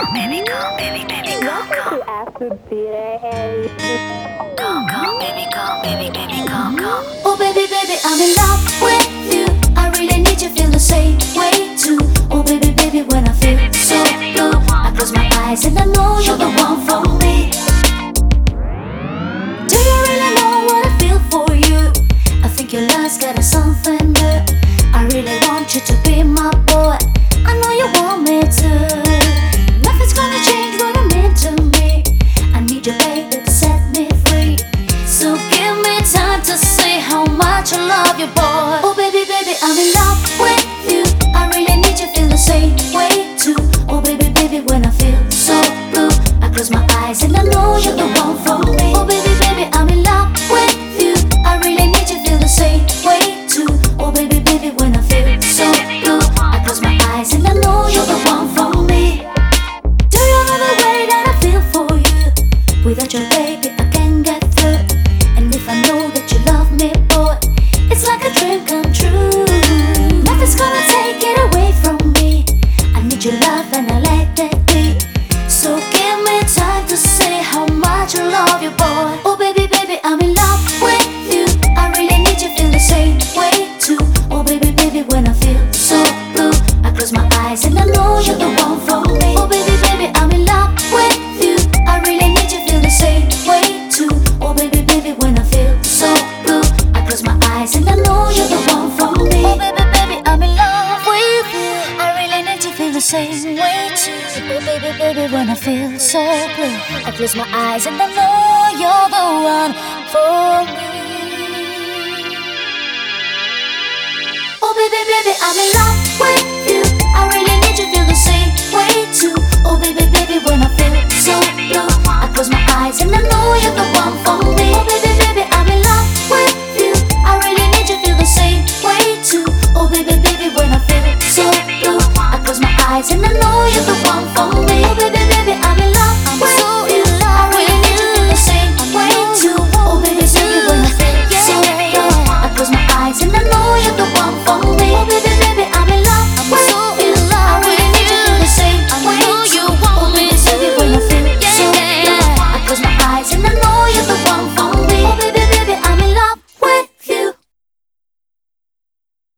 baby, come, baby, baby, come, come. Come, baby, come, baby, baby, come, come. Oh baby, baby, I'm in love with you. I really need you, feel the same way too. Oh baby, baby, when I feel so blue, I close my eyes and I know you're the one for me. Do you really know what I feel for you? I think your love's got a something new. I really want you to be my boy. I know you want me to. Nothing's gonna change what I mean to me. I need you, baby, to set me free. So give me time to say how much I love you, boy. Oh baby, baby, I'm in love with you. I really need you, feel the same way too. Oh baby, baby, when I feel so blue, I close my eyes and I know you're the one for me. Oh baby, baby, I'm in love with you. I really need you, feel the same way too. Oh baby, baby, when I feel so blue, I close my eyes and I know you're the one for me. Do you know the way that I feel for you? Without you, baby, I can't get through. And if I know that you love me, boy, it's like a dream come true. Nothing's gonna take it away from me. I need your love and I let that be. So give me time to say how much I love you, boy. Oh baby, baby, I'm in love with you. I really need you, feel the same way too. Oh baby, baby, when I feel so blue, I close my eyes and I know you're the one for me. Oh baby, baby, I'm in love with you. I really need you, feel the same way too. Oh baby, baby, when I feel so blue, I close my eyes and I know you're the one for me. Oh baby, baby, I'm in love with you. I really need you, feel the same way too. Oh baby, baby, when I feel so blue, I close my eyes and I know you're the one for me. Oh baby, baby, I'm in love with